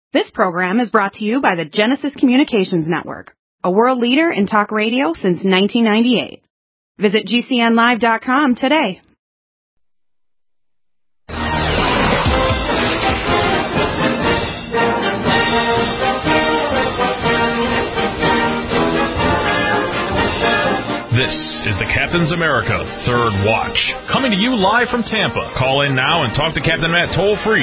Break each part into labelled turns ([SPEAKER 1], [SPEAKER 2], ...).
[SPEAKER 1] This program is brought to you by the Genesis Communications Network, a world leader in talk radio since 1998. Visit GCNlive.com today.
[SPEAKER 2] This is the Captain's America Third Watch, coming to you live from Tampa. Call in now and talk to Captain Matt toll-free,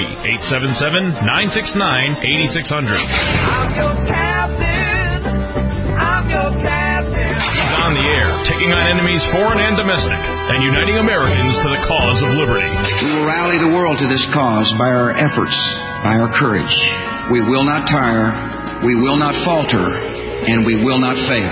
[SPEAKER 2] 877-969-8600.
[SPEAKER 3] I'm your captain. I'm your captain.
[SPEAKER 2] He's on the air, taking on enemies foreign and domestic, and uniting Americans to the cause of liberty.
[SPEAKER 4] We will rally the world to this cause by our efforts, by our courage. We will not tire, we will not falter, and we will not fail.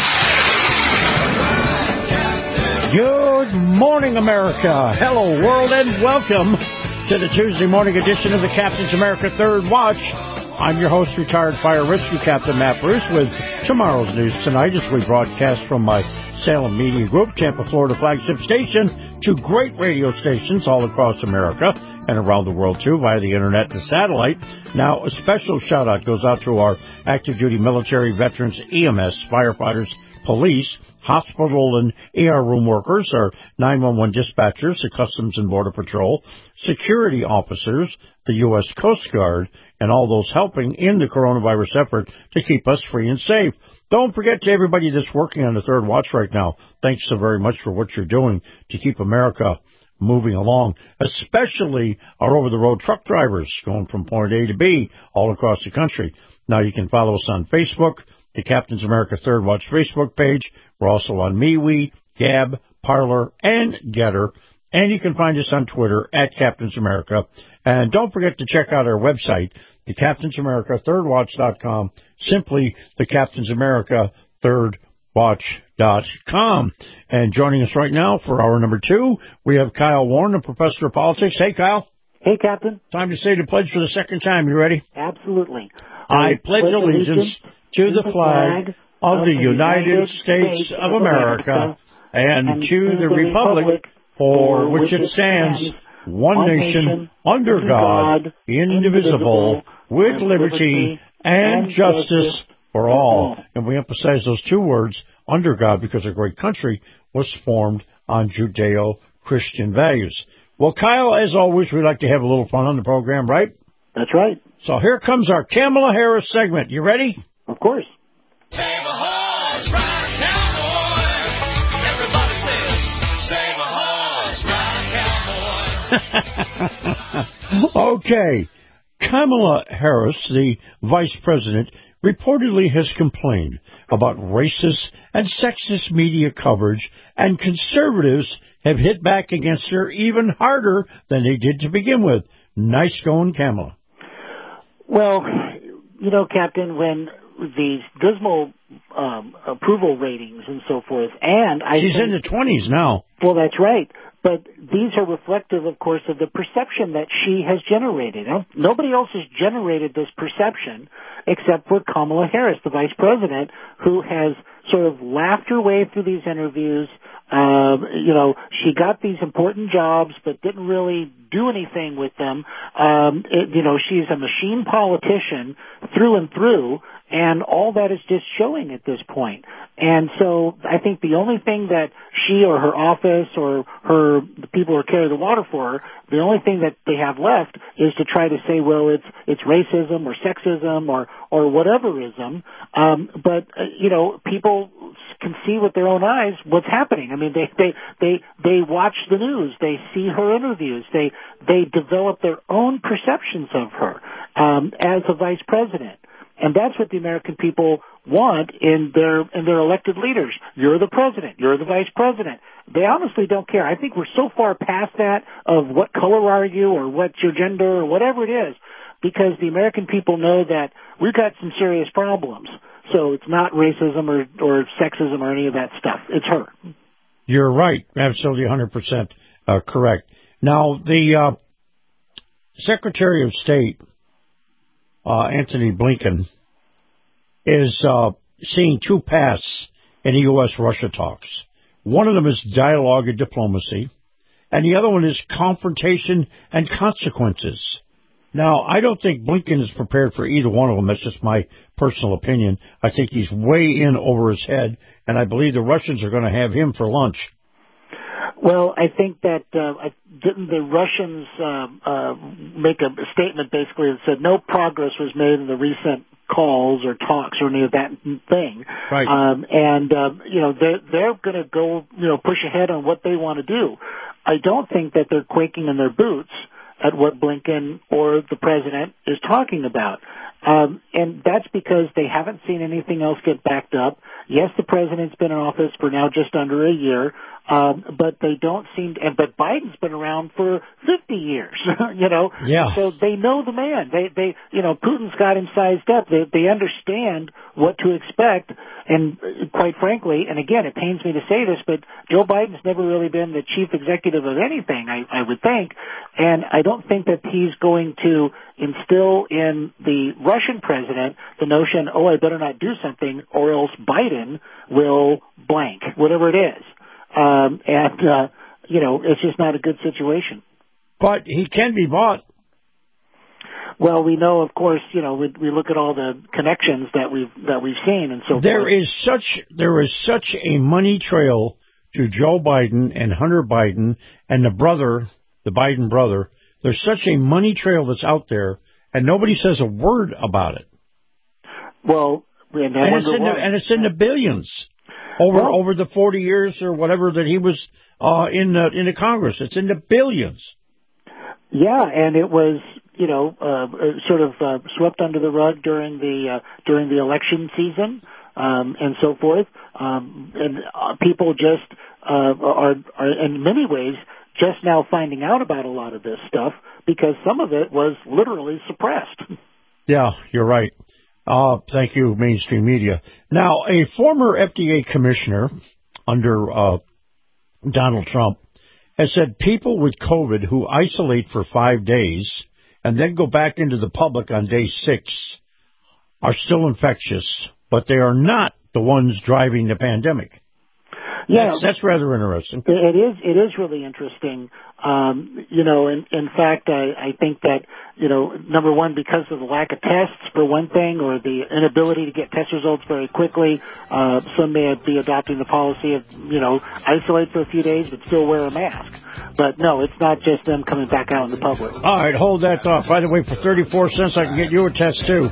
[SPEAKER 5] Good morning, America. Hello, world, and welcome to the Tuesday morning edition of the Captain's America Third Watch. I'm your host, retired fire rescue Captain Matt Bruce, with tomorrow's news tonight as we broadcast from my Salem Media Group, Tampa, Florida flagship station, to great radio stations all across America and around the world, too, via the internet and satellite. Now, a special shout-out goes out to our active-duty military, veterans, EMS, firefighters, police, hospital and ER room workers, our 911 dispatchers, the Customs and Border Patrol, security officers, the U.S. Coast Guard, and all those helping in the coronavirus effort to keep us free and safe. Don't forget to everybody that's working on the Third Watch right now, thanks so very much for what you're doing to keep America moving along, especially our over-the-road truck drivers going from point A to B all across the country. Now you can follow us on Facebook, the Captain's America Third Watch Facebook page. We're also on MeWe, Gab, Parler, and Getter. And you can find us on Twitter at Captain's America. And don't forget to check out our website, the Captain's America ThirdWatch.com, simply the Captain's America ThirdWatch.com. And joining us right now for hour number 2, we have Kyle Warren, a professor of politics. Hey, Kyle.
[SPEAKER 6] Hey, Captain.
[SPEAKER 5] Time to say the pledge for the second time. You ready?
[SPEAKER 6] Absolutely.
[SPEAKER 5] I pledge allegiance to the flag of the United States of America and to the republic for which it stands, one nation, under God, indivisible, with liberty and justice for all. And we emphasize those two words, under God, because our great country was formed on Judeo-Christian values. Well, Kyle, as always, we like to have a little fun on the program, right?
[SPEAKER 6] That's right.
[SPEAKER 5] So here comes our Kamala Harris segment. You ready?
[SPEAKER 6] Of course.
[SPEAKER 3] Save a horse, ride cowboy. Everybody says, save a horse, ride cowboy.
[SPEAKER 5] Okay. Kamala Harris, the vice president, reportedly has complained about racist and sexist media coverage, and conservatives have hit back against her even harder than they did to begin with. Nice going, Kamala.
[SPEAKER 6] Well, you know, Captain, when the dismal approval ratings and so forth, and
[SPEAKER 5] she's in the 20s now.
[SPEAKER 6] Well, that's right. But these are reflective, of course, of the perception that she has generated. Nobody else has generated this perception except for Kamala Harris, the vice president, who has sort of laughed her way through these interviews. You know, she got these important jobs but didn't really do anything with them. You know, she's a machine politician through and through, and all that is just showing at this point. And so I think the only thing that she or her office or the people who carry the water for her, the only thing that they have left is to try to say, well, it's racism or sexism or whateverism. But you know, people can see with their own eyes what's happening. I mean, they watch the news, they see her interviews, they develop their own perceptions of her as a vice president. And that's what the American people want in their elected leaders. You're the president. You're the vice president. They honestly don't care. I think we're so far past that of what color are you or what's your gender or whatever it is, because the American people know that we've got some serious problems. So it's not racism or sexism or any of that stuff. It's her.
[SPEAKER 5] You're right. Absolutely 100% correct. Now, the Secretary of State, Antony Blinken, is seeing two paths in the U.S.-Russia talks. One of them is dialogue and diplomacy, and the other one is confrontation and consequences. Now, I don't think Blinken is prepared for either one of them. That's just my personal opinion. I think he's way in over his head, and I believe the Russians are going to have him for lunch.
[SPEAKER 6] Well, I think that didn't the Russians make a statement basically that said no progress was made in the recent calls or talks or any of that thing.
[SPEAKER 5] Right.
[SPEAKER 6] They're going to go, push ahead on what they want to do. I don't think that they're quaking in their boots at what Blinken or the president is talking about. And that's because they haven't seen anything else get backed up. Yes, the president's been in office for now just under a year, but they don't seem to, but Biden's been around for 50 years,
[SPEAKER 5] Yeah.
[SPEAKER 6] So they know the man. They Putin's got him sized up. They understand what to expect. And quite frankly, and again, it pains me to say this, but Joe Biden's never really been the chief executive of anything, I would think. And I don't think that he's going to instill in the Russian president the notion, I better not do something or else Biden will blank, whatever it is. It's just not a good situation.
[SPEAKER 5] But he can be bought.
[SPEAKER 6] Well, we know, of course, we look at all the connections that we've seen and so forth.
[SPEAKER 5] There is such a money trail to Joe Biden and Hunter Biden and the Biden brother. There's such a money trail that's out there, and nobody says a word about it.
[SPEAKER 6] Well,
[SPEAKER 5] and it's in the billions over the 40 years or whatever that he was in the Congress. It's in the billions.
[SPEAKER 6] Yeah, and it was sort of swept under the rug during the election season and so forth. And people just are in many ways just now finding out about a lot of this stuff because some of it was literally suppressed.
[SPEAKER 5] Yeah, you're right. Thank you, mainstream media. Now, a former FDA commissioner under Donald Trump has said people with COVID who isolate for 5 days and then go back into the public on day 6 are still infectious, but they are not the ones driving the pandemic.
[SPEAKER 6] Yeah,
[SPEAKER 5] that's rather interesting.
[SPEAKER 6] It is really interesting. In fact, I think that, number one, because of the lack of tests for one thing, or the inability to get test results very quickly, some may be adopting the policy of, isolate for a few days but still wear a mask. But no, it's not just them coming back out in the public.
[SPEAKER 5] All right, hold that thought. By the way, for 34 cents, I can get you a test too.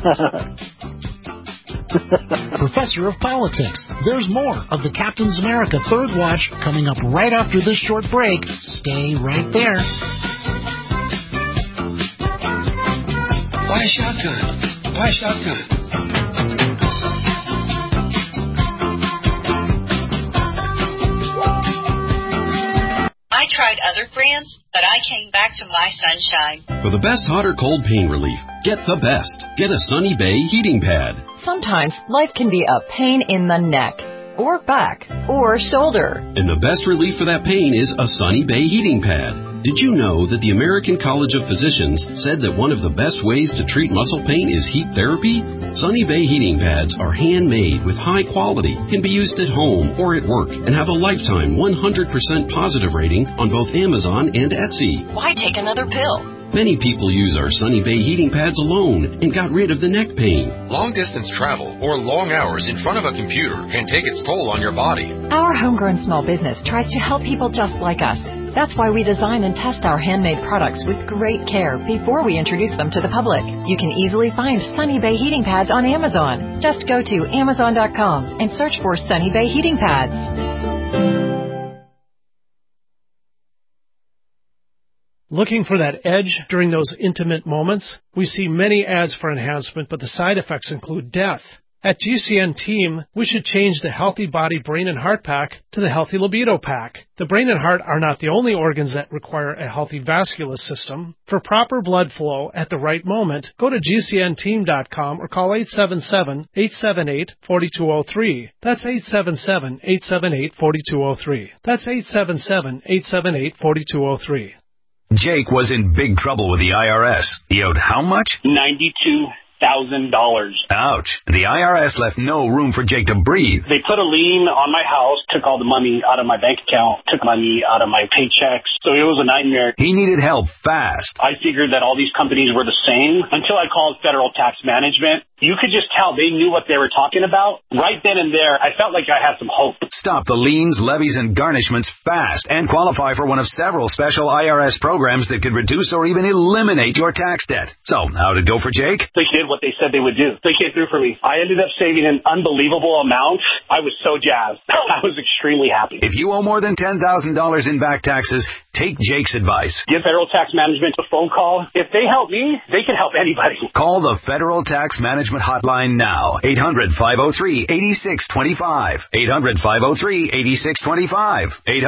[SPEAKER 7] Professor of Politics. There's more of the Captain's America Third Watch coming up right after this short break. Stay right there.
[SPEAKER 4] Why shotgun? Why shotgun?
[SPEAKER 8] I tried other brands, but I came back to my Sunshine.
[SPEAKER 9] For the best hot or cold pain relief, get the best. Get a Sunny Bay heating pad.
[SPEAKER 10] Sometimes life can be a pain in the neck, or back, or shoulder.
[SPEAKER 9] And the best relief for that pain is a Sunny Bay heating pad. Did you know that the American College of Physicians said that one of the best ways to treat muscle pain is heat therapy? Sunny Bay heating pads are handmade with high quality, can be used at home or at work, and have a lifetime 100% positive rating on both Amazon and Etsy.
[SPEAKER 10] Why take another pill?
[SPEAKER 9] Many people use our Sunny Bay heating pads alone and got rid of the neck pain.
[SPEAKER 2] Long-distance travel or long hours in front of a computer can take its toll on your body.
[SPEAKER 10] Our homegrown small business tries to help people just like us. That's why we design and test our handmade products with great care before we introduce them to the public. You can easily find Sunny Bay heating pads on Amazon. Just go to Amazon.com and search for Sunny Bay heating pads.
[SPEAKER 11] Looking for that edge during those intimate moments? We see many ads for enhancement, but the side effects include death. At GCN Team, we should change the Healthy Body, Brain, and Heart Pack to the Healthy Libido Pack. The brain and heart are not the only organs that require a healthy vascular system. For proper blood flow at the right moment, go to GCNteam.com or call 877-878-4203. That's 877-878-4203. That's 877-878-4203.
[SPEAKER 12] Jake was in big trouble with the IRS. He owed how much?
[SPEAKER 13] $92,000.
[SPEAKER 12] Ouch. The IRS left no room for Jake to breathe.
[SPEAKER 13] They put a lien on my house, took all the money out of my bank account, took money out of my paychecks. So it was a nightmare.
[SPEAKER 12] He needed help fast.
[SPEAKER 13] I figured that all these companies were the same until I called Federal Tax Management. You could just tell they knew what they were talking about. Right then and there, I felt like I had some hope.
[SPEAKER 12] Stop the liens, levies, and garnishments fast and qualify for one of several special IRS programs that could reduce or even eliminate your tax debt. So, how'd it go for Jake?
[SPEAKER 13] They did what they said they would do. They came through for me. I ended up saving an unbelievable amount. I was so jazzed. I was extremely happy.
[SPEAKER 12] If you owe more than $10,000 in back taxes, take Jake's advice.
[SPEAKER 13] Give Federal Tax Management a phone call. If they help me, they can help anybody.
[SPEAKER 12] Call the Federal Tax Management Hotline now. 800-503-8625. 800-503-8625.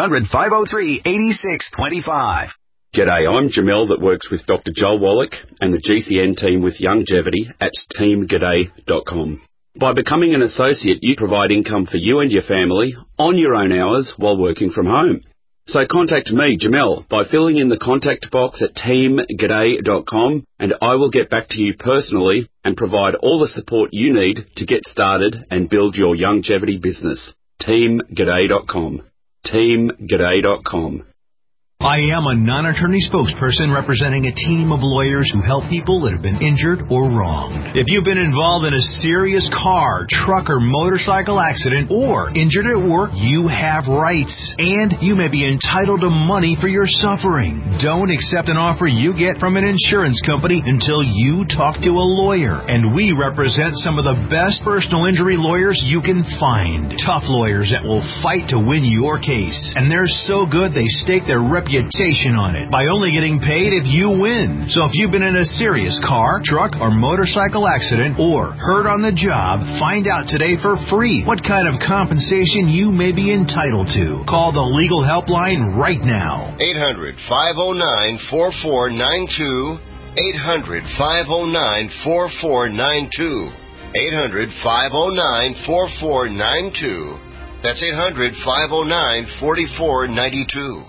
[SPEAKER 12] 800-503-8625.
[SPEAKER 14] G'day, I'm Jamel that works with Dr. Joel Wallach and the GCN team with Longevity at teamg'day.com. By becoming an associate, you provide income for you and your family on your own hours while working from home. So contact me, Jamel, by filling in the contact box at teamg'day.com, and I will get back to you personally and provide all the support you need to get started and build your longevity business. teamg'day.com. teamg'day.com.
[SPEAKER 15] I am a non-attorney spokesperson representing a team of lawyers who help people that have been injured or wronged. If you've been involved in a serious car, truck, or motorcycle accident or injured at work, you have rights, and you may be entitled to money for your suffering. Don't accept an offer you get from an insurance company until you talk to a lawyer, and we represent some of the best personal injury lawyers you can find. Tough lawyers that will fight to win your case, and they're so good they stake their reputation on it by only getting paid if you win. So if you've been in a serious car, truck, or motorcycle accident or hurt on the job, find out today for free what kind of compensation you may be entitled to. Call the legal helpline right now.
[SPEAKER 16] 800-509-4492. 800-509-4492. 800-509-4492. That's 800-509-4492.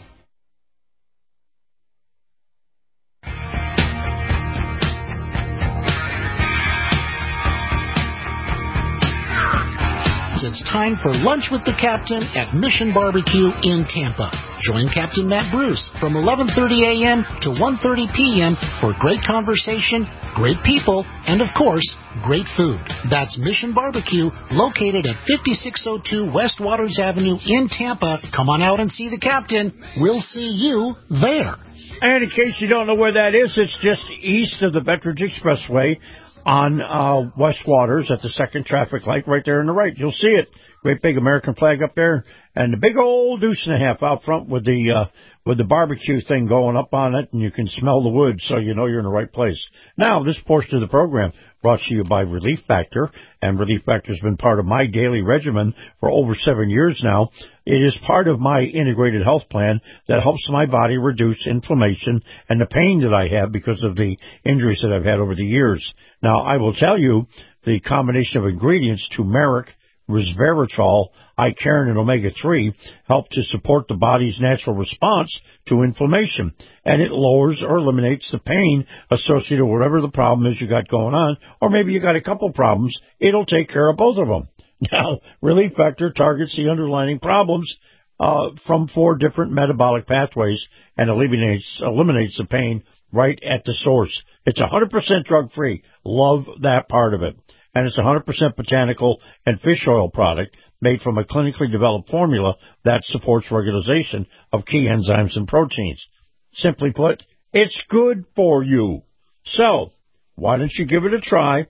[SPEAKER 7] It's time for Lunch with the Captain at Mission Barbecue in Tampa. Join Captain Matt Bruce from 11:30 a.m. to 1:30 p.m. for great conversation, great people, and, of course, great food. That's Mission Barbecue, located at 5602 West Waters Avenue in Tampa. Come on out and see the Captain. We'll see you there.
[SPEAKER 5] And in case you don't know where that is, it's just east of the Veterans Expressway on West Waters at the second traffic light right there on the right. You'll see it. Great big American flag up there, and the big old deuce and a half out front with the barbecue thing going up on it, and you can smell the wood, so you know you're in the right place. Now, this portion of the program brought to you by Relief Factor, and Relief Factor has been part of my daily regimen for over 7 years now. It is part of my integrated health plan that helps my body reduce inflammation and the pain that I have because of the injuries that I've had over the years. Now, I will tell you the combination of ingredients, turmeric, resveratrol, icarin, and omega-3 help to support the body's natural response to inflammation, and it lowers or eliminates the pain associated with whatever the problem is you got going on, or maybe you got a couple problems. It'll take care of both of them. Now, Relief Factor targets the underlying problems from 4 different metabolic pathways and eliminates the pain right at the source. It's 100% drug-free. Love that part of it. And it's 100% botanical and fish oil product made from a clinically developed formula that supports regulation of key enzymes and proteins. Simply put, it's good for you. So, why don't you give it a try?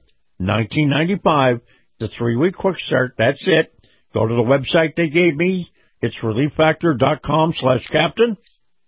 [SPEAKER 5] $19.95, the 3-week quick start. That's it. Go to the website they gave me. It's relieffactor.com/captain.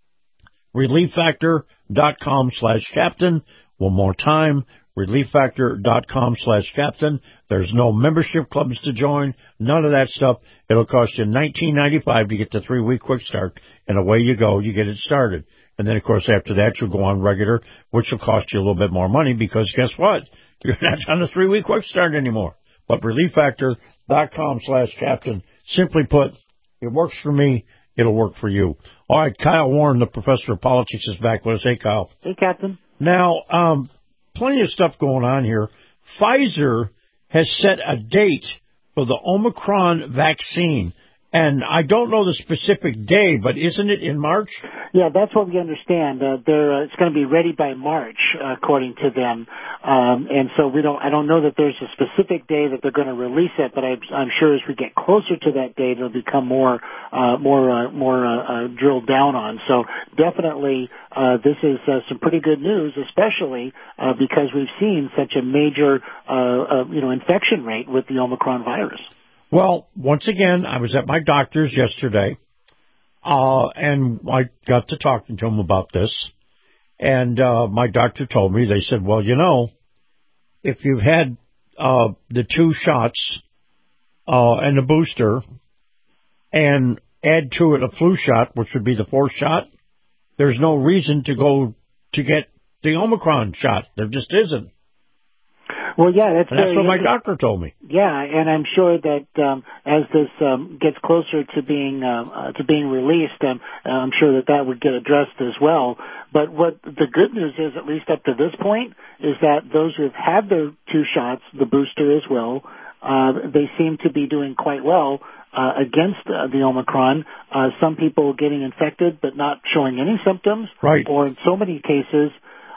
[SPEAKER 5] relieffactor.com/captain. One more time. relieffactor.com/captain. There's no membership clubs to join, none of that stuff. It'll cost you $19.95 to get the 3-week quick start, and away you go. You get it started. And then, of course, after that, you'll go on regular, which will cost you a little bit more money because guess what? You're not on the 3-week quick start anymore. But relieffactor.com/captain. Simply put, it works for me. It'll work for you. All right, Kyle Warren, the professor of politics, is back with us. Hey, Kyle.
[SPEAKER 6] Hey, Captain.
[SPEAKER 5] Now, plenty of stuff going on here. Pfizer has set a date for the Omicron vaccine. And I don't know the specific day, but isn't it in March?
[SPEAKER 6] Yeah, that's what we understand. It's going to be ready by March, according to them. And so I don't know that there's a specific day that they're going to release it, but I'm sure as we get closer to that date, it'll become more drilled down on. So definitely, this is some pretty good news, especially because we've seen such a major, infection rate with the Omicron virus.
[SPEAKER 5] Well, once again, I was at my doctor's yesterday, and I got to talking to him about this, and my doctor told me, they said, well, if you've had the 2 shots and the booster, and add to it a flu shot, which would be the 4th shot, there's no reason to go to get the Omicron shot. There just isn't.
[SPEAKER 6] Well, yeah, that's
[SPEAKER 5] what my doctor told me.
[SPEAKER 6] Yeah, and I'm sure that as this gets closer to being released, I'm sure that would get addressed as well. But what the good news is, at least up to this point, is that those who have had their 2 shots, the booster as well, they seem to be doing quite well against the Omicron. Some people getting infected but not showing any symptoms.
[SPEAKER 5] Right.
[SPEAKER 6] Or in so many cases,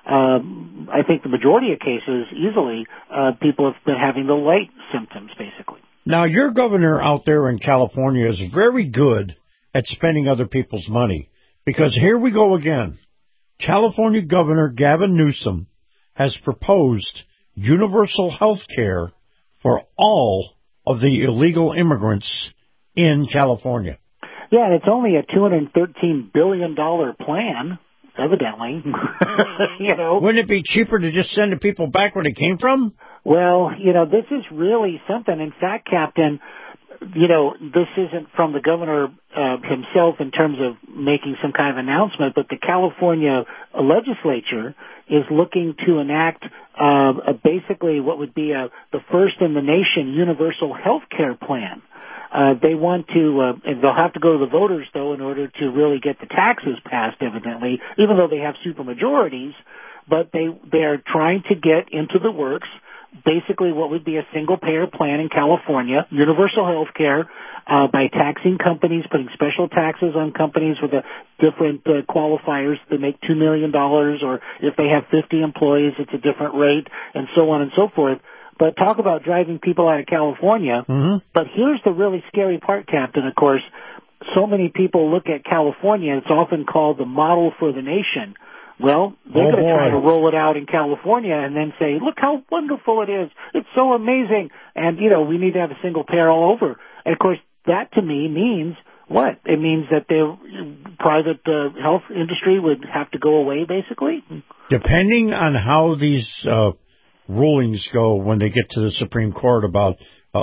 [SPEAKER 6] I think the majority of cases, easily, people have been having the light symptoms, basically.
[SPEAKER 5] Now, your governor out there in California is very good at spending other people's money, because here we go again. California Governor Gavin Newsom has proposed universal health care for all of the illegal immigrants in California.
[SPEAKER 6] Yeah, and it's only a $213 billion plan. Evidently.
[SPEAKER 5] Wouldn't it be cheaper to just send the people back where they came from?
[SPEAKER 6] Well, this is really something. In fact, Captain, this isn't from the governor himself in terms of making some kind of announcement, but the California legislature is looking to enact basically what would be the first in the nation universal health care plan. They want to, and they'll have to go to the voters, though, in order to really get the taxes passed, evidently, even though they have supermajorities. But they are trying to get into the works basically what would be a single-payer plan in California, universal health care, by taxing companies, putting special taxes on companies with different qualifiers that make $2 million, or if they have 50 employees, it's a different rate, and so on and so forth. But talk about driving people out of California.
[SPEAKER 5] Mm-hmm.
[SPEAKER 6] But here's the really scary part, Captain, of course. So many people look at California, it's often called the model for the nation. Well, they're going to try to roll it out in California and then say, look how wonderful it is. It's so amazing. And, we need to have a single payer all over. And, of course, that to me means what? It means that the private health industry would have to go away, basically?
[SPEAKER 5] Depending on how these rulings go when they get to the Supreme Court about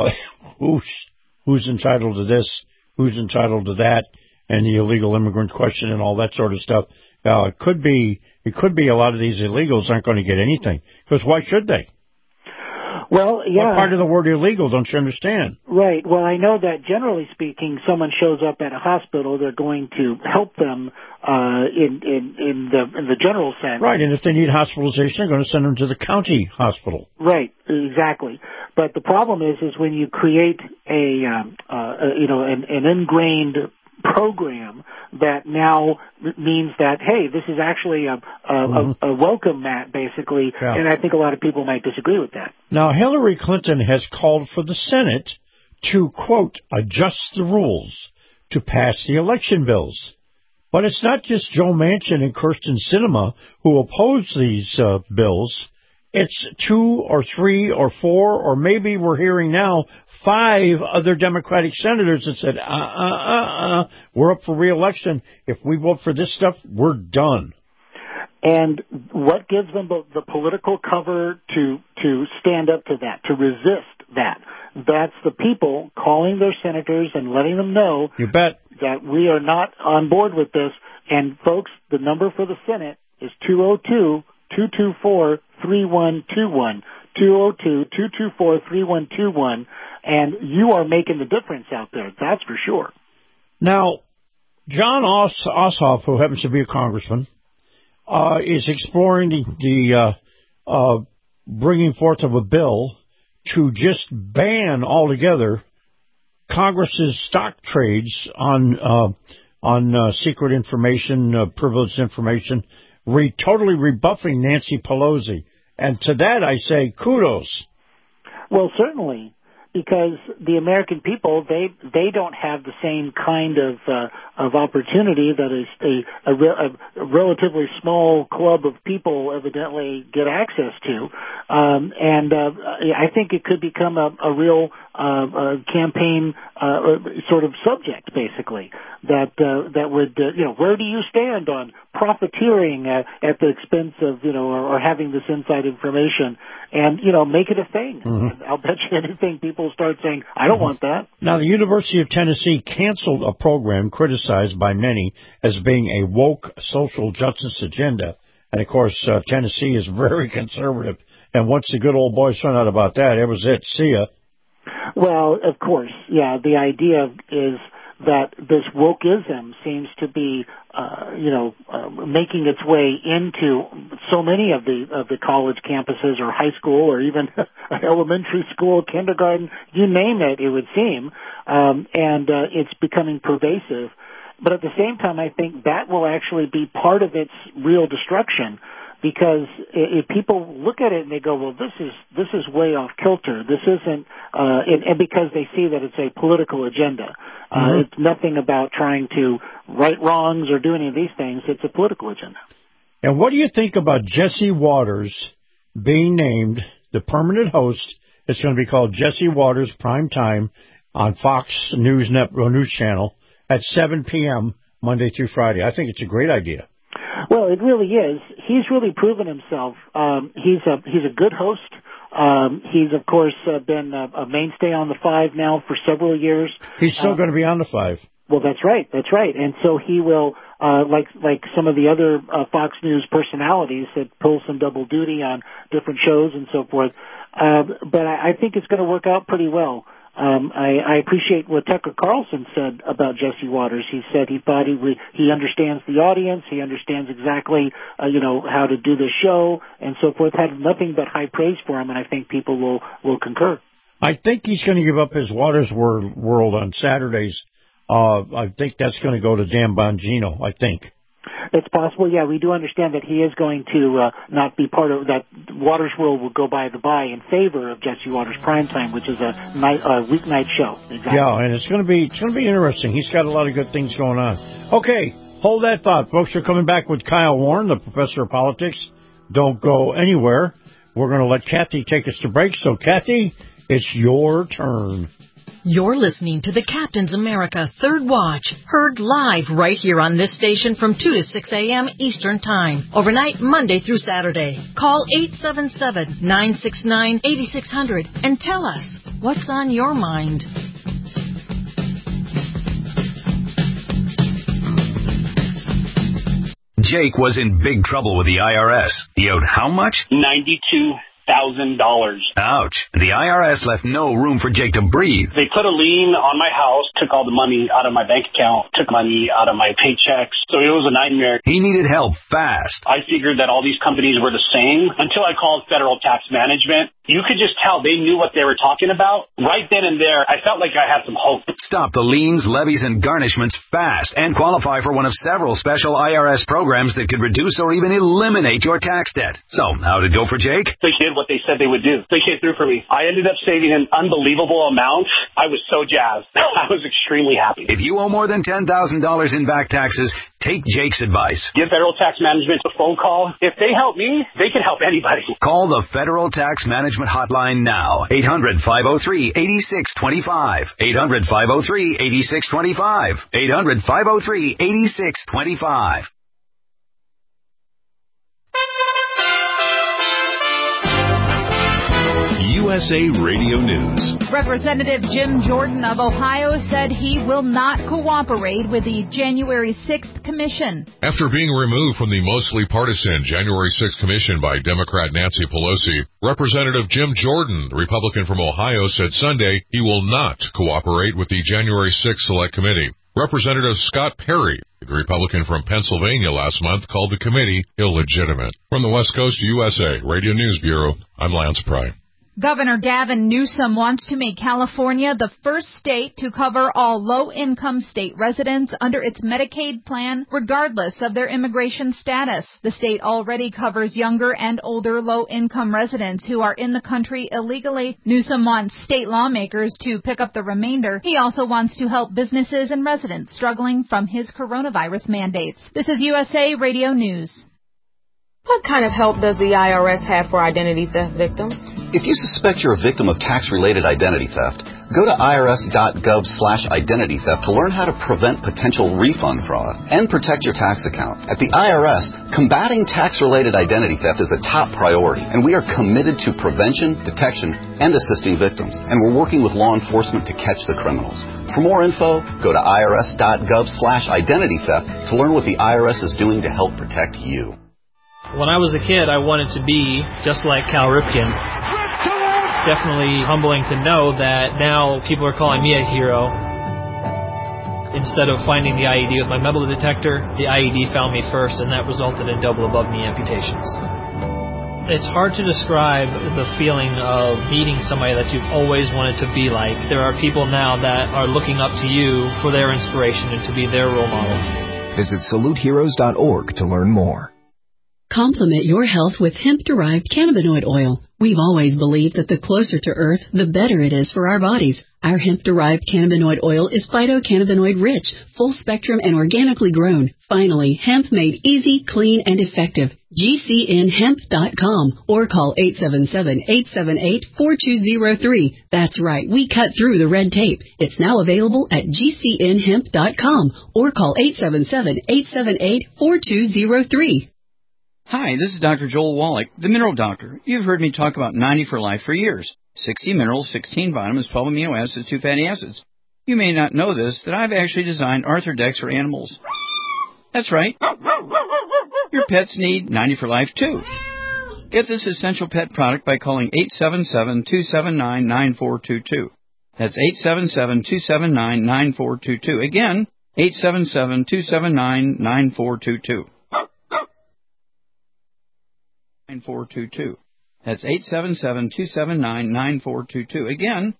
[SPEAKER 5] who's entitled to this, who's entitled to that, and the illegal immigrant question and all that sort of stuff. It could be a lot of these illegals aren't going to get anything, because why should they?
[SPEAKER 6] Well, yeah.
[SPEAKER 5] What part of the word illegal don't you understand?
[SPEAKER 6] Right. Well, I know that generally speaking, someone shows up at a hospital, they're going to help them in the general sense.
[SPEAKER 5] Right. And if they need hospitalization, they're going to send them to the county hospital.
[SPEAKER 6] Right. Exactly. But the problem is when you create an ingrained program that now means that, hey, this is actually a welcome mat, basically, and I think a lot of people might disagree with that.
[SPEAKER 5] Now, Hillary Clinton has called for the Senate to, quote, adjust the rules to pass the election bills. But it's not just Joe Manchin and Kyrsten Sinema who oppose these bills. It's 2 or 3 or 4, or maybe we're hearing now 5 other Democratic senators that said, we're up for re-election. If we vote for this stuff, we're done.
[SPEAKER 6] And what gives them the political cover to stand up to that, to resist that? That's the people calling their senators and letting them know
[SPEAKER 5] you bet
[SPEAKER 6] that we are not on board with this. And, folks, the number for the Senate is 202-224-3121. 202-224-3121. And you are making the difference out there, that's for sure.
[SPEAKER 5] Now, John Ossoff, who happens to be a congressman, is exploring the bringing forth of a bill to just ban altogether Congress's stock trades on secret information, privileged information, totally rebuffing Nancy Pelosi. And to that I say kudos.
[SPEAKER 6] Well, certainly, because the American people, they don't have the same kind of opportunity that a relatively small club of people evidently get access to, and I think it could become a real campaign sort of subject, basically, that would where do you stand on profiteering at the expense of or having this inside information, and make it a thing. Mm-hmm. I'll bet you anything people start saying, I don't want that.
[SPEAKER 5] Now, the University of Tennessee canceled a program criticized by many as being a woke social justice agenda. And, of course, Tennessee is very conservative. And once the good old boys found out about that, it was it. See ya.
[SPEAKER 6] Well, of course, yeah. The idea is that this wokeism seems to be, making its way into so many of the college campuses or high school or even elementary school, kindergarten, you name it, it would seem, and it's becoming pervasive. But at the same time, I think that will actually be part of its real destruction. Because if people look at it and they go, well, this is way off kilter. This isn't, and because they see that it's a political agenda. Mm-hmm. It's nothing about trying to right wrongs or do any of these things. It's a political agenda.
[SPEAKER 5] And what do you think about Jesse Waters being named the permanent host? It's going to be called Jesse Waters Prime Time on Fox News Channel at 7 p.m. Monday through Friday. I think it's a great idea.
[SPEAKER 6] Well, it really is. He's really proven himself. He's a good host. He's of course been a mainstay on the 5 now for several years.
[SPEAKER 5] He's still going to be on the 5.
[SPEAKER 6] Well, that's right. And so he will, like some of the other Fox News personalities that pull some double duty on different shows and so forth. But I think it's going to work out pretty well. I appreciate what Tucker Carlson said about Jesse Waters. He said he thought he understands the audience, he understands exactly how to do the show and so forth. Had nothing but high praise for him, and I think people will concur.
[SPEAKER 5] I think he's going to give up his Waters World on Saturdays. I think that's going to go to Dan Bongino. I think.
[SPEAKER 6] It's possible, yeah. We do understand that he is going to not be part of that. Waters World will go by the by in favor of Jesse Waters Primetime, which is a weeknight show. Exactly.
[SPEAKER 5] Yeah, and it's going to be interesting. He's got a lot of good things going on. Okay, hold that thought, folks. We're coming back with Kyle Warren, the professor of politics. Don't go anywhere. We're going to let Kathy take us to break. So, Kathy, it's your turn.
[SPEAKER 17] You're listening to the Captain's America Third Watch, heard live right here on this station from 2 to 6 a.m. Eastern Time, overnight Monday through Saturday. Call 877-969-8600 and tell us what's on your mind.
[SPEAKER 12] Jake was in big trouble with the IRS. He owed how much?
[SPEAKER 13] $92,000.
[SPEAKER 12] Ouch. The IRS left no room for Jake to breathe.
[SPEAKER 13] They put a lien on my house, took all the money out of my bank account, took money out of my paychecks. So it was a nightmare.
[SPEAKER 12] He needed help fast.
[SPEAKER 13] I figured that all these companies were the same until I called Federal Tax Management. You could just tell they knew what they were talking about. Right then and there, I felt like I had some hope.
[SPEAKER 12] Stop the liens, levies, and garnishments fast and qualify for one of several special IRS programs that could reduce or even eliminate your tax debt. So, how'd it go for Jake?
[SPEAKER 13] They did what they said they would do. They came through for me. I ended up saving an unbelievable amount. I was so jazzed. I was extremely happy.
[SPEAKER 12] If you owe more than $10,000 in back taxes, take Jake's advice.
[SPEAKER 13] Give Federal Tax Management a phone call. If they help me, they can help anybody.
[SPEAKER 12] Call the Federal Tax Management Hotline now. 800-503-8625. 800-503-8625. 800-503-8625.
[SPEAKER 2] USA Radio News.
[SPEAKER 18] Representative Jim Jordan of Ohio said he will not cooperate with the January 6th Commission.
[SPEAKER 19] After being removed from the mostly partisan January 6th Commission by Democrat Nancy Pelosi, Representative Jim Jordan, the Republican from Ohio, said Sunday he will not cooperate with the January 6th Select Committee. Representative Scott Perry, the Republican from Pennsylvania, last month called the committee illegitimate. From the West Coast USA Radio News Bureau, I'm Lance Pry.
[SPEAKER 18] Governor Gavin Newsom wants to make California the first state to cover all low-income state residents under its Medicaid plan, regardless of their immigration status. The state already covers younger and older low-income residents who are in the country illegally. Newsom wants state lawmakers to pick up the remainder. He also wants to help businesses and residents struggling from his coronavirus mandates. This is USA Radio News.
[SPEAKER 20] What kind of help does the IRS have for identity theft victims?
[SPEAKER 21] If you suspect you're a victim of tax-related identity theft, go to irs.gov/identity theft to learn how to prevent potential refund fraud and protect your tax account. At the IRS, combating tax-related identity theft is a top priority, and we are committed to prevention, detection, and assisting victims. And we're working with law enforcement to catch the criminals. For more info, go to irs.gov/identity theft to learn what the IRS is doing to help protect you.
[SPEAKER 22] When I was a kid, I wanted to be just like Cal Ripken. It's definitely humbling to know that now people are calling me a hero. Instead of finding the IED with my metal detector, the IED found me first, and that resulted in double above-knee amputations. It's hard to describe the feeling of meeting somebody that you've always wanted to be like. There are people now that are looking up to you for their inspiration and to be their role model.
[SPEAKER 23] Visit SaluteHeroes.org to learn more.
[SPEAKER 24] Complement your health with hemp-derived cannabinoid oil. We've always believed that the closer to Earth, the better it is for our bodies. Our hemp-derived cannabinoid oil is phytocannabinoid-rich, full-spectrum, and organically grown. Finally, hemp made easy, clean, and effective. GCNhemp.com or call 877-878-4203. That's right, we cut through the red tape. It's now available at GCNhemp.com or call 877-878-4203.
[SPEAKER 25] Hi, this is Dr. Joel Wallach, the Mineral Doctor. You've heard me talk about 90 for Life for years. 60 minerals, 16 vitamins, 12 amino acids, 2 fatty acids. You may not know this, that I've actually designed Arthrodex for animals. That's right. Your pets need 90 for Life, too. Get this essential pet product by calling 877-279-9422. That's 877-279-9422. Again, 877-279-9422. 9422. That's 877-279-9422. Again,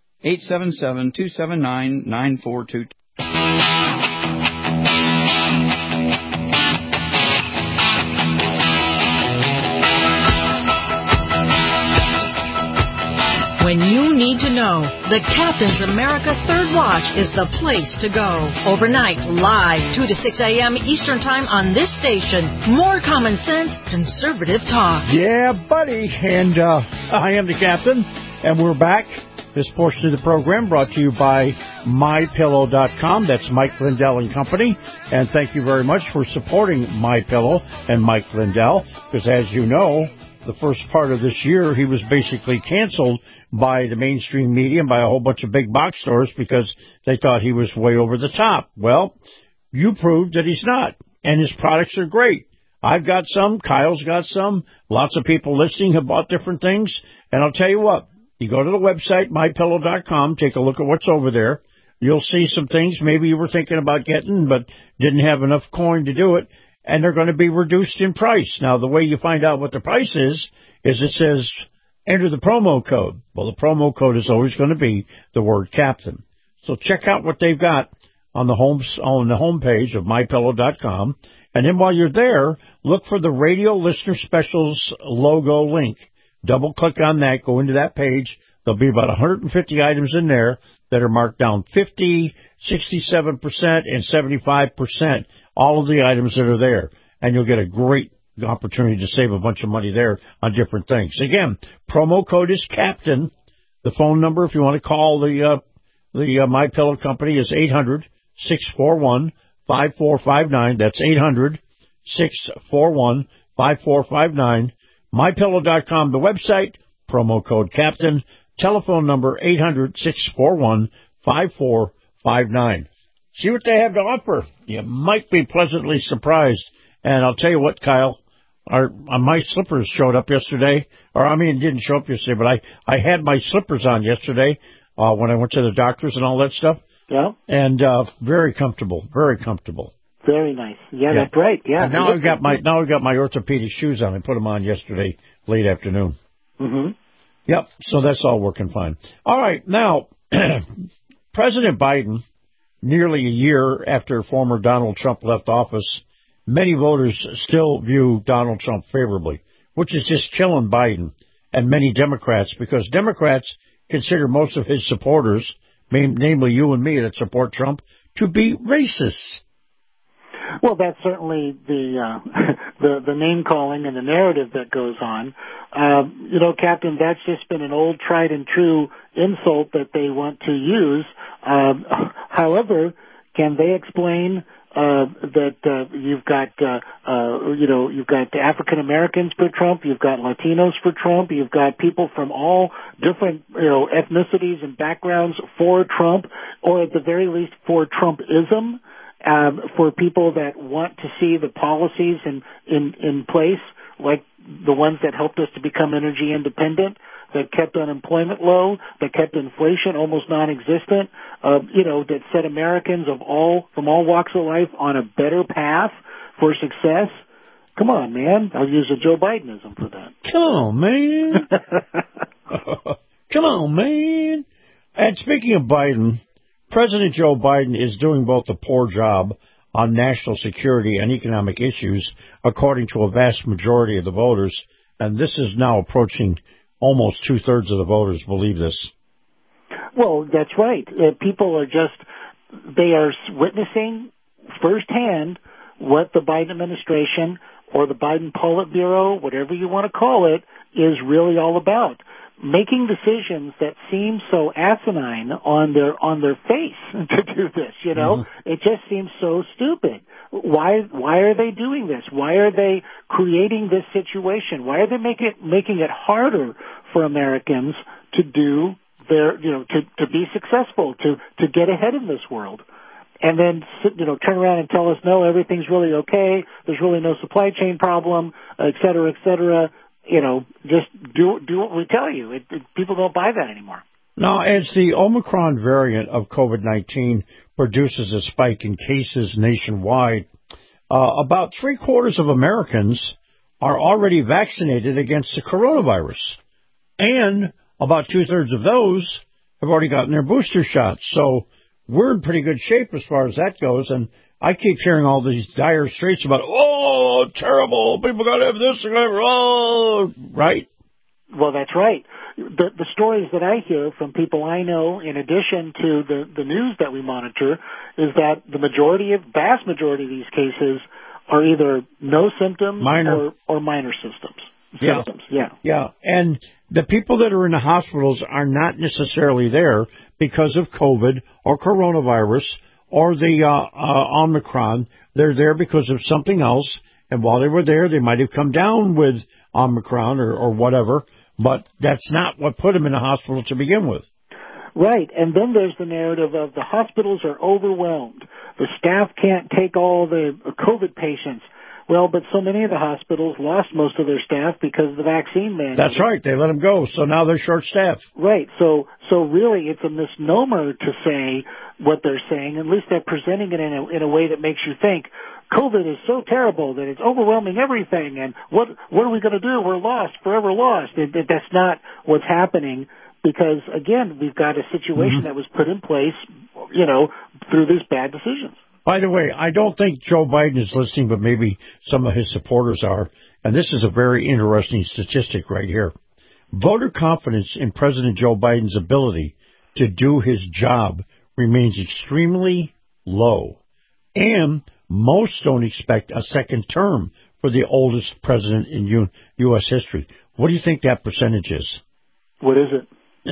[SPEAKER 25] 877-279-9422.
[SPEAKER 17] When you need to know, the Captain's America Third Watch is the place to go. Overnight, live, 2 to 6 a.m. Eastern Time on this station. More common sense, conservative talk.
[SPEAKER 5] Yeah, buddy. And I am the Captain, and we're back. This portion of the program brought to you by MyPillow.com. That's Mike Lindell and Company. And thank you very much for supporting MyPillow and Mike Lindell, because as you know, the first part of this year, he was basically canceled by the mainstream media and by a whole bunch of big box stores because they thought he was way over the top. Well, you proved that he's not, and his products are great. I've got some. Kyle's got some. Lots of people listening have bought different things. And I'll tell you what, you go to the website, MyPillow.com, take a look at what's over there. You'll see some things maybe you were thinking about getting but didn't have enough coin to do it. And they're going to be reduced in price. Now, the way you find out what the price is it says, enter the promo code. Well, the promo code is always going to be the word Captain. So check out what they've got on the homepage of MyPillow.com. And then while you're there, look for the Radio Listener Specials logo link. Double-click on that, go into that page. There'll be about 150 items in there that are marked down 50, 67%, and 75%. All of the items that are there. And you'll get a great opportunity to save a bunch of money there on different things. Again, promo code is Captain. The phone number, if you want to call the MyPillow company, is 800-641-5459. That's 800-641-5459. MyPillow.com, the website, promo code Captain. Telephone number 800-641-5459. See what they have to offer. You might be pleasantly surprised. And I'll tell you what, Kyle, my slippers showed up yesterday. Didn't show up yesterday, but I had my slippers on yesterday when I went to the doctors and all that stuff.
[SPEAKER 6] Yeah.
[SPEAKER 5] And very comfortable, very comfortable.
[SPEAKER 6] Very nice. Yeah, that's right. Yeah.
[SPEAKER 5] And now I've got my orthopedic shoes on. I put them on yesterday late afternoon.
[SPEAKER 6] Mm-hmm.
[SPEAKER 5] Yep. So that's all working fine. All right. Now, President Biden, nearly a year after former Donald Trump left office, many voters still view Donald Trump favorably, which is just killing Biden and many Democrats, because Democrats consider most of his supporters, namely you and me that support Trump, to be racist.
[SPEAKER 6] Well, that's certainly the name calling and the narrative that goes on. Captain, that's just been an old tried and true insult that they want to use. However, can they explain that you've got African Americans for Trump, you've got Latinos for Trump, you've got people from all different ethnicities and backgrounds for Trump, or at the very least for Trumpism, for people that want to see the policies in place, like the ones that helped us to become energy independent, that kept unemployment low, that kept inflation almost non-existent, that set Americans from all walks of life on a better path for success. Come on, man. I'll use a Joe Bidenism for that.
[SPEAKER 5] Come on, man. Come on, man. And speaking of Biden, President Joe Biden is doing both a poor job on national security and economic issues, according to a vast majority of the voters, and this is now approaching almost two-thirds of the voters believe this.
[SPEAKER 6] Well, that's right. People they are witnessing firsthand what the Biden administration or the Biden Politburo, whatever you want to call it, is really all about. Making decisions that seem so asinine on their face to do this, Mm-hmm. It just seems so stupid. Why are they doing this? Why are they creating this situation? Why are they making it harder for Americans to do to be successful, to get ahead in this world? And then, turn around and tell us, no, everything's really okay. There's really no supply chain problem, et cetera, et cetera. Just do what we tell you. People don't buy that anymore.
[SPEAKER 5] Now, as the Omicron variant of COVID-19 produces a spike in cases nationwide, about 3/4 of Americans are already vaccinated against the coronavirus. And about 2/3 of those have already gotten their booster shots. So we're in pretty good shape as far as that goes. And I keep hearing all these dire straits about, terrible, people got to have this, right?
[SPEAKER 6] Well, that's right. The stories that I hear from people I know, in addition to the news that we monitor, is that the vast majority of these cases are either no symptoms or minor symptoms. Yeah. And the people that are in the hospitals are not necessarily there because of COVID or coronavirus or the Omicron. They're there because of something else. And while they were there, they might have come down with Omicron or whatever, but that's not what put them in the hospital to begin with. Right. And then there's the narrative of the hospitals are overwhelmed. The staff can't take all the COVID patients. Well, but so many of the hospitals lost most of their staff because of the vaccine mandate.
[SPEAKER 5] That's right. They let them go, so now they're short-staffed.
[SPEAKER 6] Right. So really it's a misnomer to say what they're saying. At least they're presenting it in a way that makes you think COVID is so terrible that it's overwhelming everything, and what are we going to do? We're lost, forever lost. That's not what's happening, because, again, we've got a situation that was put in place, through these bad decisions.
[SPEAKER 5] By the way, I don't think Joe Biden is listening, but maybe some of his supporters are, and this is a very interesting statistic right here. Voter confidence in President Joe Biden's ability to do his job remains extremely low, and most don't expect a second term for the oldest president in U.S. history. What do you think that percentage is?
[SPEAKER 6] What is it?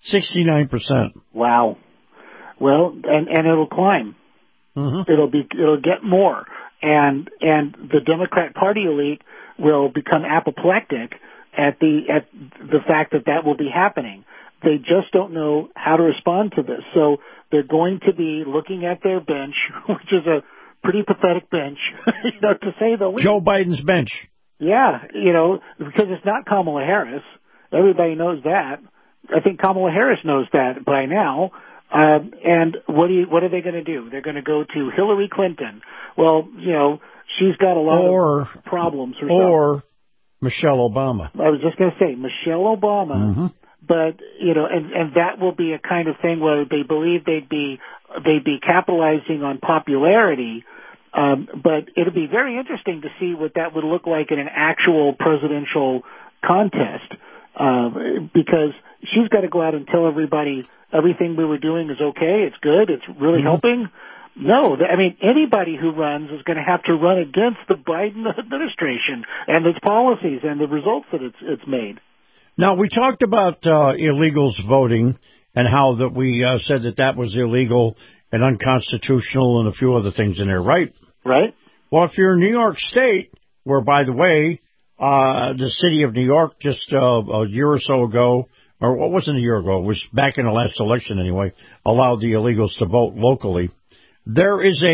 [SPEAKER 5] 69%.
[SPEAKER 6] Wow. Well, and it'll climb. Mm-hmm. It'll get more, and the Democrat Party elite will become apoplectic at the fact that will be happening. They just don't know how to respond to this. So they're going to be looking at their bench, which is a pretty pathetic bench, to say the least.
[SPEAKER 5] Joe Biden's bench.
[SPEAKER 6] Yeah, because it's not Kamala Harris. Everybody knows that. I think Kamala Harris knows that by now. And what are they going to do? They're going to go to Hillary Clinton. Well, she's got a lot of problems herself. Or
[SPEAKER 5] Michelle Obama.
[SPEAKER 6] I was just going to say Michelle Obama. Mm-hmm. But, and that will be a kind of thing where they believe they'd be capitalizing on popularity. But it'll be very interesting to see what that would look like in an actual presidential contest. Because she's got to go out and tell everybody everything we were doing is okay, it's good, it's really helping. No, anybody who runs is going to have to run against the Biden administration and its policies and the results that it's made.
[SPEAKER 5] Now, we talked about illegals voting and how that we said that was illegal and unconstitutional and a few other things in there, right?
[SPEAKER 6] Right.
[SPEAKER 5] Well, if you're in New York State, where, by the way, the city of New York just a year or so ago, or what wasn't a year ago, it was back in the last election anyway, allowed the illegals to vote locally. There is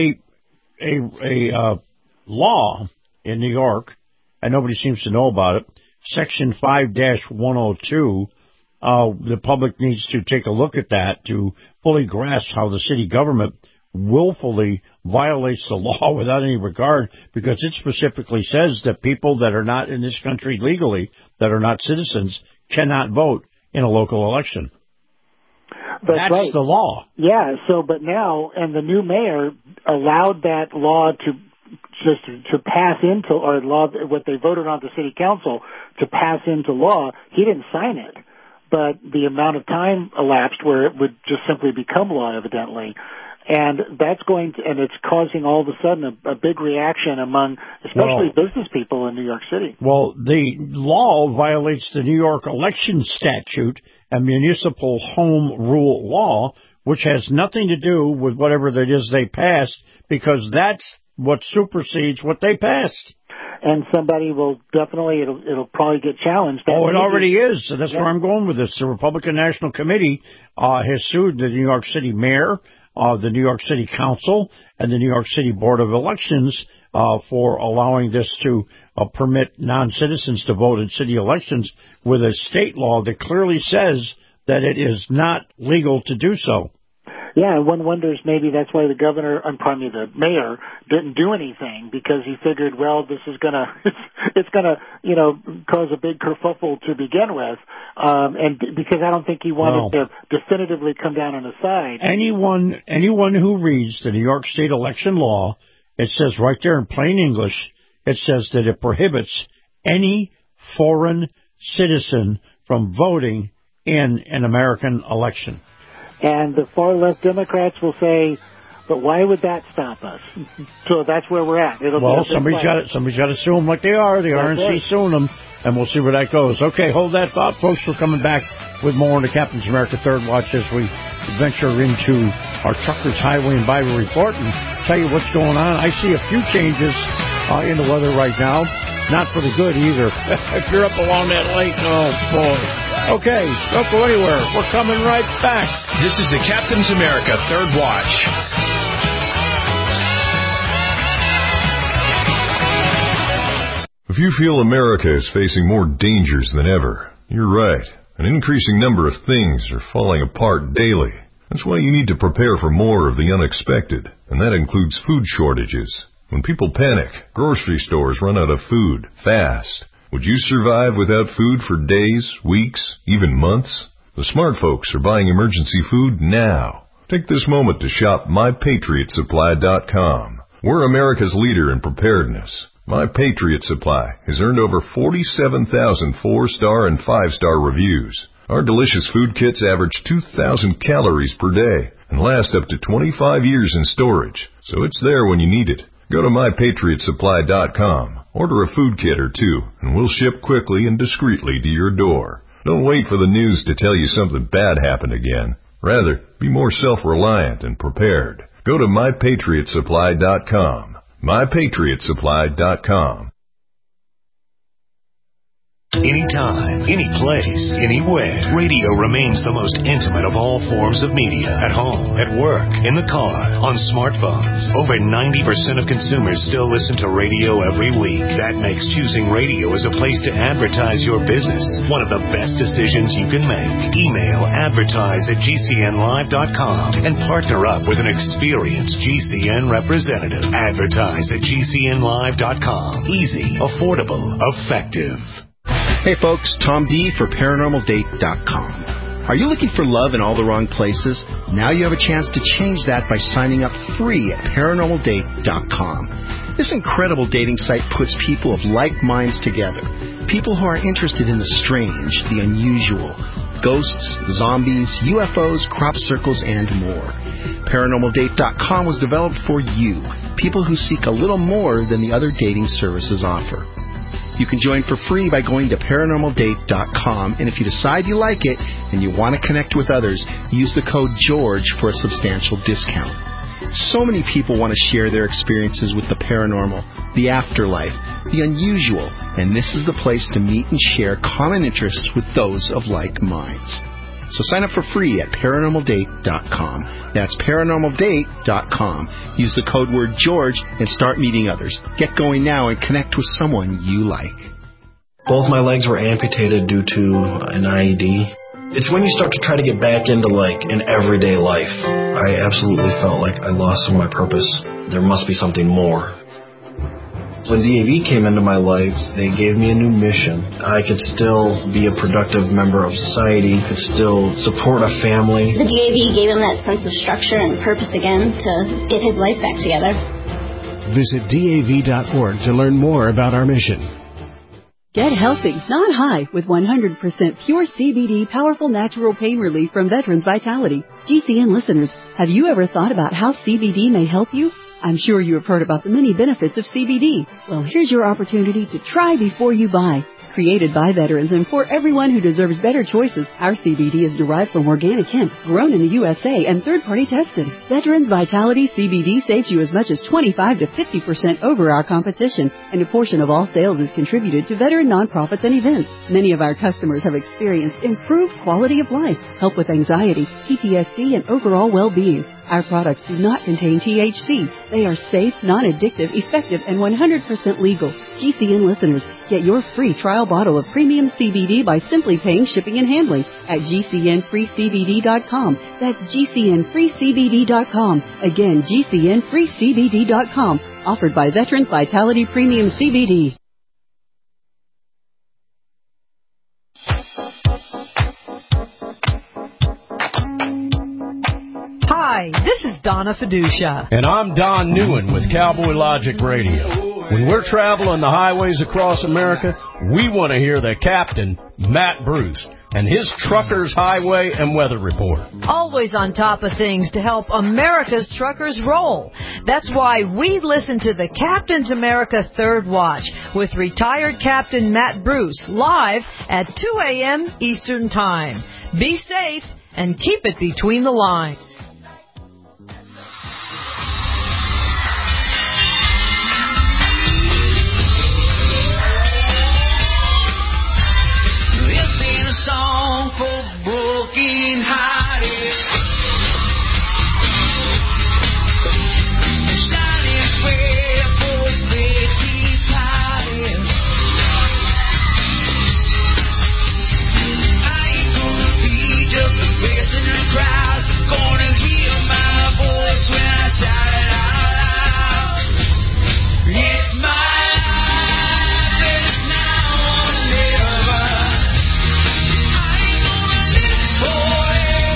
[SPEAKER 5] a law in New York, and nobody seems to know about it, Section 5-102. The public needs to take a look at that to fully grasp how the city government willfully violates the law without any regard, because it specifically says that people that are not in this country legally, that are not citizens, cannot vote in a local election. That's right. The law.
[SPEAKER 6] Yeah, but now, and the new mayor allowed that law to pass into, or law, what they voted on the city council to pass into law. He didn't sign it, but the amount of time elapsed where it would just simply become law, evidently. And that's and it's causing all of a sudden a big reaction among, especially business people in New York City.
[SPEAKER 5] Well, the law violates the New York election statute and municipal home rule law, which has nothing to do with whatever it is they passed, because that's what supersedes what they passed.
[SPEAKER 6] And somebody will definitely, it'll probably get challenged.
[SPEAKER 5] It already is. So that's where I'm going with this. The Republican National Committee has sued the New York City mayor, the New York City Council, and the New York City Board of Elections for allowing this to permit non-citizens to vote in city elections with a state law that clearly says that it is not legal to do so.
[SPEAKER 6] Yeah, and one wonders maybe that's why the mayor didn't do anything, because he figured, well, this is it's gonna, cause a big kerfuffle to begin with, and because I don't think he wanted to definitively come down on his side.
[SPEAKER 5] Anyone who reads the New York State election law, it says right there in plain English, it says that it prohibits any foreign citizen from voting in an American election.
[SPEAKER 6] And the far-left Democrats will say, but why would that stop us? So that's where we're at.
[SPEAKER 5] Somebody's got to sue them like they are. The RNC suing them, and we'll see where that goes. Okay, hold that thought, folks. We're coming back with more on the Captain's America Third Watch as we venture into our Truckers Highway and Bible Report and tell you what's going on. I see a few changes in the weather right now. Not for the good either. If you're up along that lake, oh boy. Okay, don't go anywhere. We're coming right back.
[SPEAKER 2] This is the Captain's America Third Watch.
[SPEAKER 19] If you feel America is facing more dangers than ever, you're right. An increasing number of things are falling apart daily. That's why you need to prepare for more of the unexpected, and that includes food shortages. When people panic, grocery stores run out of food fast. Would you survive without food for days, weeks, even months? The smart folks are buying emergency food now. Take this moment to shop MyPatriotSupply.com. We're America's leader in preparedness. My Patriot Supply has earned over 47,000 4-star and 5-star reviews. Our delicious food kits average 2,000 calories per day and last up to 25 years in storage, so it's there when you need it. Go to MyPatriotSupply.com, order a food kit or two, and we'll ship quickly and discreetly to your door. Don't wait for the news to tell you something bad happened again. Rather, be more self-reliant and prepared. Go to MyPatriotSupply.com. MyPatriotSupply.com.
[SPEAKER 1] Anytime, any place, anywhere, radio remains the most intimate of all forms of media. At home, at work, in the car, on smartphones. Over 90% of consumers still listen to radio every week. That makes choosing radio as a place to advertise your business one of the best decisions you can make. Email advertise@gcnlive.com and partner up with an experienced GCN representative. Advertise at gcnlive.com. Easy, affordable, effective.
[SPEAKER 3] Hey folks, Tom D for ParanormalDate.com. Are you looking for love in all the wrong places? Now you have a chance to change that by signing up free at ParanormalDate.com. This incredible dating site puts people of like minds together. People who are interested in the strange, the unusual, ghosts, zombies, UFOs, crop circles, and more. ParanormalDate.com was developed for you, people who seek a little more than the other dating services offer. You can join for free by going to ParanormalDate.com, and if you decide you like it and you want to connect with others, use the code GEORGE for a substantial discount. So many people want to share their experiences with the paranormal, the afterlife, the unusual, and this is the place to meet and share common interests with those of like minds. So sign up for free at ParanormalDate.com. That's ParanormalDate.com. Use the code word George and start meeting others. Get going now and connect with someone you like.
[SPEAKER 4] Both my legs were amputated due to an IED. It's when you start to try to get back into, an everyday life. I absolutely felt like I lost some of my purpose. There must be something more. When DAV came into my life, they gave me a new mission. I could still be a productive member of society, could still support a family.
[SPEAKER 8] The DAV gave him that sense of structure and purpose again to get his life back together.
[SPEAKER 9] Visit DAV.org to learn more about our mission.
[SPEAKER 24] Get healthy, not high, with 100% pure CBD powerful natural pain relief from Veterans Vitality. GCN listeners, have you ever thought about how CBD may help you? I'm sure you have heard about the many benefits of CBD. Well, here's your opportunity to try before you buy. Created by veterans and for everyone who deserves better choices, our CBD is derived from organic hemp, grown in the USA, and third-party tested. Veterans Vitality CBD saves you as much as 25 to 50% over our competition, and a portion of all sales is contributed to veteran nonprofits and events. Many of our customers have experienced improved quality of life, help with anxiety, PTSD, and overall well-being. Our products do not contain THC. They are safe, non-addictive, effective, and 100% legal. GCN listeners, get your free trial bottle of premium CBD by simply paying shipping and handling at GCNFreeCBD.com. That's GCNFreeCBD.com. Again, GCNFreeCBD.com. Offered by Veterans Vitality Premium CBD.
[SPEAKER 26] Hi, this is Donna Fiducia.
[SPEAKER 27] And I'm Don Newen with Cowboy Logic Radio. When we're traveling the highways across America, we want to hear the captain, Matt Bruce, and his Truckers Highway and Weather Report.
[SPEAKER 26] Always on top of things to help America's truckers roll. That's why we listen to the Captain's America Third Watch with retired Captain Matt Bruce live at 2 a.m. Eastern Time. Be safe and keep it between the lines.
[SPEAKER 28] Song for broken hearted, shining prayer for faith parted. I ain't gonna be just the face in the crowd, gonna hear my voice when I shout it out loud. It's my life, it's now or never.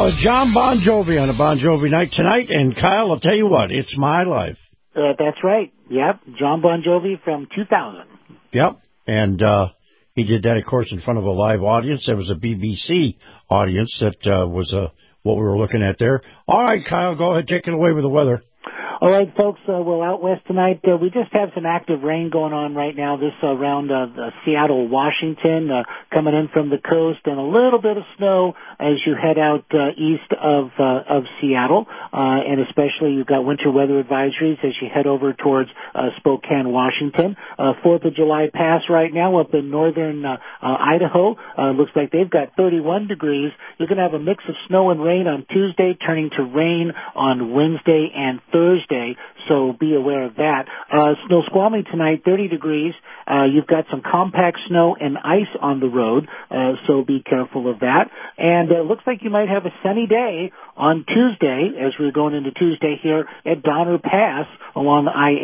[SPEAKER 5] John Bon Jovi on a Bon Jovi night tonight. And, Kyle, I'll tell you what, it's my life.
[SPEAKER 6] That's right. Yep. John Bon Jovi from 2000.
[SPEAKER 5] Yep. And he did that, of course, in front of a live audience. There was a BBC audience that was what we were looking at there. All right, Kyle, go ahead. Take it away with the weather.
[SPEAKER 6] All right, folks, well, out west tonight, we just have some active rain going on right now, this around Seattle, Washington, coming in from the coast, and a little bit of snow as you head out east of Seattle, and especially you've got winter weather advisories as you head over towards Spokane, Washington. 4th of July pass right now up in northern Idaho. Looks like they've got 31 degrees. You're going to have a mix of snow and rain on Tuesday, turning to rain on Wednesday and Thursday. So be aware of that. Snow Squamish tonight, 30 degrees. You've got some compact snow and ice on the road, so be careful of that. And it looks like you might have a sunny day on Tuesday, as we're going into Tuesday here at Donner Pass along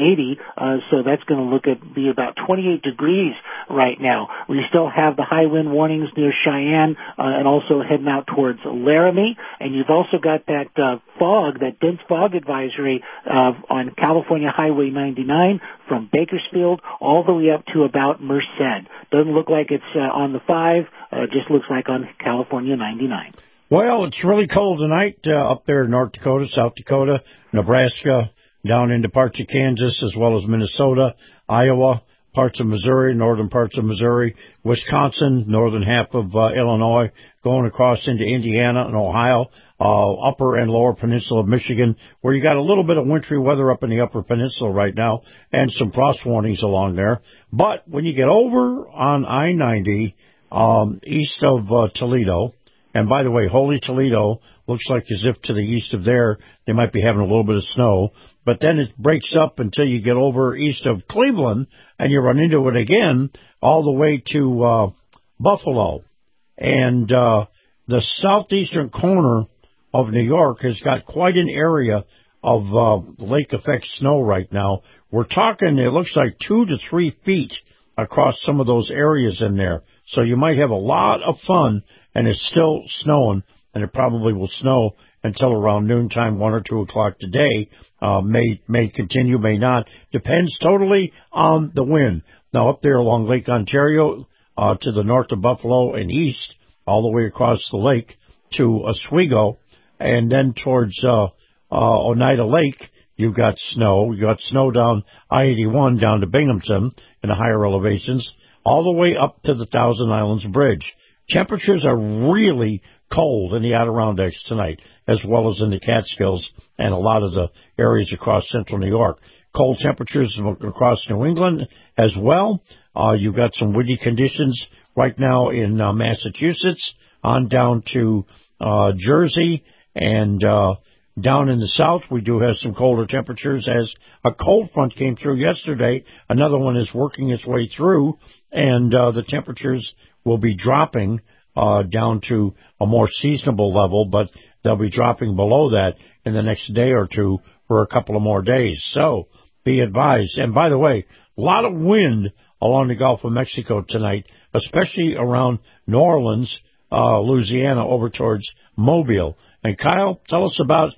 [SPEAKER 6] I-80. So that's going to be about 28 degrees right now. We still have the high wind warnings near Cheyenne and also heading out towards Laramie. And you've also got that fog, that dense fog advisory on California Highway 99 from Bakersfield all the way up to about Merced. Doesn't look like it's on the 5, just looks like on California 99.
[SPEAKER 5] Well, it's really cold tonight up there in North Dakota, South Dakota, Nebraska, down into parts of Kansas, as well as Minnesota, Iowa, parts of Missouri, northern parts of Missouri, Wisconsin, northern half of Illinois, going across into Indiana and Ohio, upper and lower peninsula of Michigan, where you got a little bit of wintry weather up in the upper peninsula right now, and some frost warnings along there. But when you get over on I-90 east of Toledo, and by the way, Holy Toledo looks like as if to the east of there, they might be having a little bit of snow. But then it breaks up until you get over east of Cleveland, and you run into it again all the way to Buffalo. And the southeastern corner of New York has got quite an area of lake effect snow right now. We're talking, it looks like 2 to 3 feet across some of those areas in there. So you might have a lot of fun, and it's still snowing, and it probably will snow until around noontime, 1 or 2 o'clock today. May continue, may not. Depends totally on the wind. Now, up there along Lake Ontario, to the north of Buffalo and east, all the way across the lake to Oswego, and then towards Oneida Lake, you've got snow. You've got snow down I-81 down to Binghamton in the higher elevations, all the way up to the Thousand Islands Bridge. Temperatures are really cold in the Adirondacks tonight, as well as in the Catskills and a lot of the areas across central New York. Cold temperatures across New England as well. You've got some windy conditions right now in Massachusetts, on down to Jersey, and down in the south, we do have some colder temperatures as a cold front came through yesterday. Another one is working its way through, and the temperatures will be dropping down to a more seasonable level, but they'll be dropping below that in the next day or two for a couple of more days. So be advised. And by the way, a lot of wind along the Gulf of Mexico tonight, especially around New Orleans, Louisiana, over towards Mobile. And Kyle, tell us about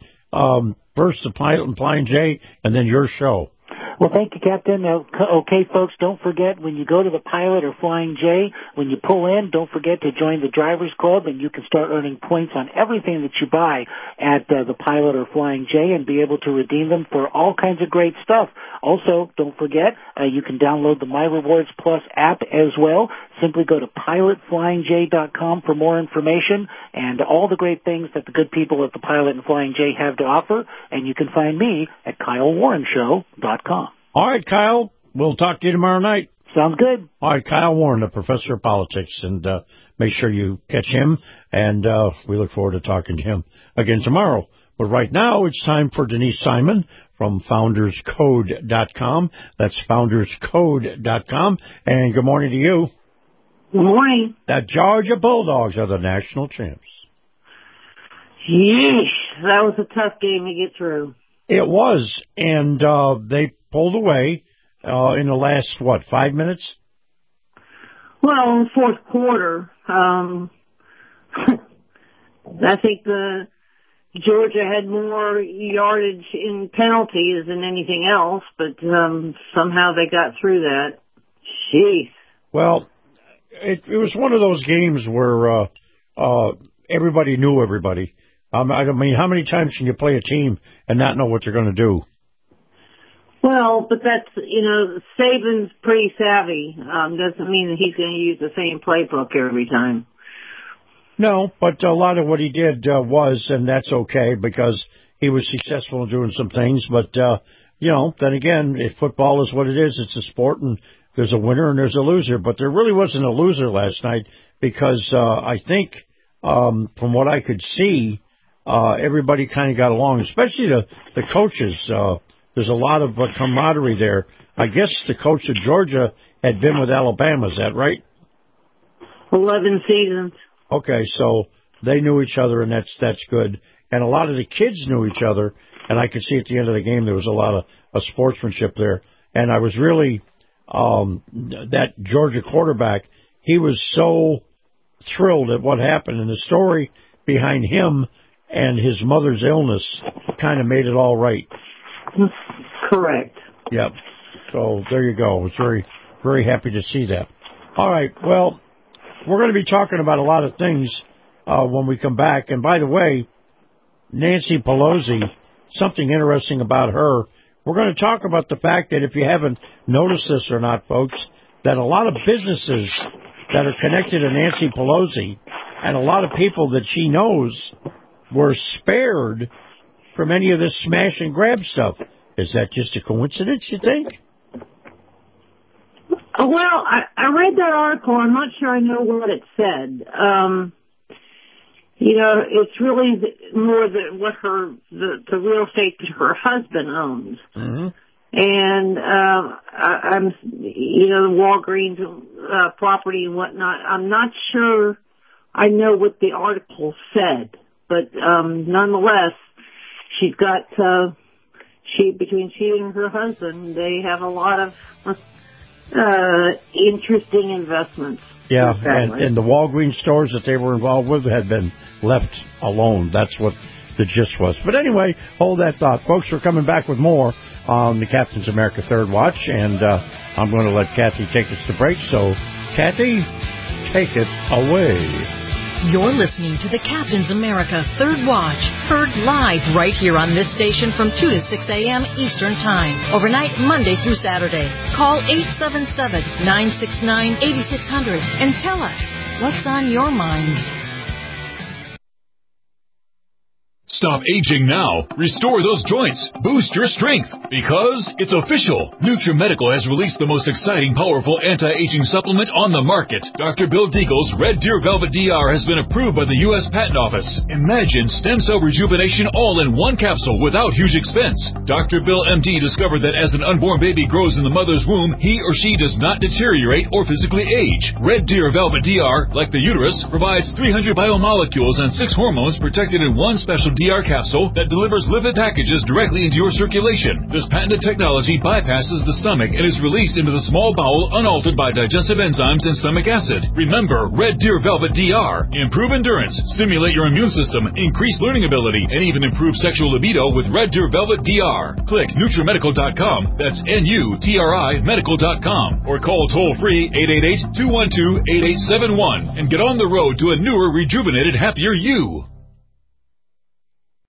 [SPEAKER 5] first the Pilot and Flying J, and then your show.
[SPEAKER 6] Well, thank you, Captain. Okay, folks, don't forget when you go to the Pilot or Flying J, when you pull in, don't forget to join the Drivers Club, and you can start earning points on everything that you buy at the Pilot or Flying J and be able to redeem them for all kinds of great stuff. Also, don't forget, you can download the My Rewards Plus app as well. Simply go to pilotflyingj.com for more information and all the great things that the good people at the Pilot and Flying J have to offer. And you can find me at KyleWarrenshow.com.
[SPEAKER 5] All right, Kyle, we'll talk to you tomorrow night.
[SPEAKER 6] Sounds good.
[SPEAKER 5] All right, Kyle Warren, the professor of politics, and make sure you catch him, and we look forward to talking to him again tomorrow. But right now, it's time for Denise Simon from FoundersCode.com. That's FoundersCode.com. And good morning to you.
[SPEAKER 7] Good morning.
[SPEAKER 5] The Georgia Bulldogs are the national champs.
[SPEAKER 7] Yeesh, that was a tough game to get through.
[SPEAKER 5] It was, and they pulled away in the last, 5 minutes?
[SPEAKER 7] Well, in the fourth quarter, I think the Georgia had more yardage in penalties than anything else, but somehow they got through that. Jeez.
[SPEAKER 5] Well, it was one of those games where everybody knew everybody. I mean, how many times can you play a team and not know what you're going to do?
[SPEAKER 7] Well, but that's, Saban's pretty savvy. Doesn't mean that he's going to use the same playbook every time.
[SPEAKER 5] No, but a lot of what he did was, and that's okay because he was successful in doing some things. But, then again, if football is what it is, it's a sport and there's a winner and there's a loser. But there really wasn't a loser last night because I think from what I could see, everybody kind of got along, especially the coaches. There's a lot of camaraderie there. I guess the coach of Georgia had been with Alabama. Is that right?
[SPEAKER 7] 11 seasons.
[SPEAKER 5] Okay, so they knew each other, and that's good. And a lot of the kids knew each other, and I could see at the end of the game there was a lot of sportsmanship there. And I was really, that Georgia quarterback, he was so thrilled at what happened. And the story behind him and his mother's illness kind of made it all right.
[SPEAKER 7] Correct.
[SPEAKER 5] Yep. So there you go. I was very, very happy to see that. All right. Well, we're going to be talking about a lot of things when we come back. And by the way, Nancy Pelosi, something interesting about her. We're going to talk about the fact that if you haven't noticed this or not, folks, that a lot of businesses that are connected to Nancy Pelosi and a lot of people that she knows were spared from any of this smash and grab stuff. Is that just a coincidence, you think?
[SPEAKER 7] Well, I read that article. I'm not sure I know what it said. It's really more what the real estate that her husband owns.
[SPEAKER 5] Mm-hmm.
[SPEAKER 7] And I'm the Walgreens property and whatnot. I'm not sure I know what the article said, but nonetheless, she's got between she and her husband, they have a lot of interesting investments.
[SPEAKER 5] Yeah, and the Walgreens stores that they were involved with had been left alone. That's what the gist was. But anyway, hold that thought. Folks, we're coming back with more on the Captain's America Third Watch, and I'm going to let Kathy take us to break. So, Kathy, take it away.
[SPEAKER 17] You're listening to the Captain's America Third Watch, heard live right here on this station from 2 to 6 a.m. Eastern Time, overnight Monday through Saturday. Call 877-969-8600 and tell us what's on your mind.
[SPEAKER 2] Stop aging now. Restore those joints. Boost your strength. Because it's official. NutriMedical has released the most exciting, powerful anti-aging supplement on the market. Dr. Bill Deagle's Red Deer Velvet DR has been approved by the U.S. Patent Office. Imagine stem cell rejuvenation all in one capsule without huge expense. Dr. Bill MD discovered that as an unborn baby grows in the mother's womb, he or she does not deteriorate or physically age. Red Deer Velvet DR, like the uterus, provides 300 biomolecules and 6 hormones protected in one special DR capsule that delivers lipid packages directly into your circulation. This patented technology bypasses the stomach and is released into the small bowel unaltered by digestive enzymes and stomach acid. Remember, Red Deer Velvet DR. Improve endurance, stimulate your immune system, increase learning ability, and even improve sexual libido with Red Deer Velvet DR. Click NutriMedical.com. That's NUTRI Medical.com. Or call toll-free 888-212-8871 and get on the road to a newer, rejuvenated, happier you.